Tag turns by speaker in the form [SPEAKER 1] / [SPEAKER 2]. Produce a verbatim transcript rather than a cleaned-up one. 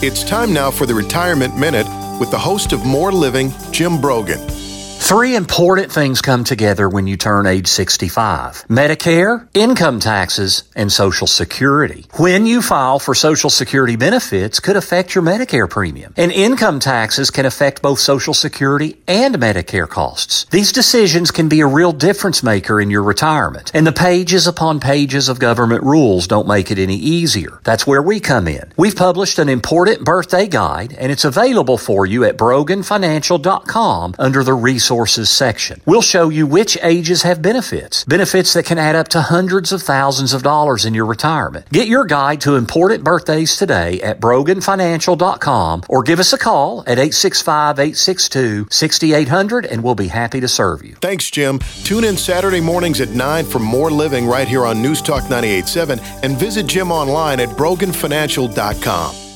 [SPEAKER 1] It's time now for the Retirement Minute with the host of More Living, Jim Brogan.
[SPEAKER 2] Three important things come together when you turn age sixty-five. Medicare, income taxes, and Social Security. When you file for Social Security benefits could affect your Medicare premium. And income taxes can affect both Social Security and Medicare costs. These decisions can be a real difference maker in your retirement. And the pages upon pages of government rules don't make it any easier. That's where we come in. We've published an important birthday guide, and it's available for you at brogan financial dot com under the resources section. We'll show you which ages have benefits, benefits that can add up to hundreds of thousands of dollars in your retirement. Get your guide to important birthdays today at brogan financial dot com or give us a call at eight six five, eight six two, six eight zero zero and we'll be happy to serve you.
[SPEAKER 1] Thanks, Jim. Tune in Saturday mornings at nine for More Living right here on News Talk ninety-eight point seven and visit Jim online at brogan financial dot com.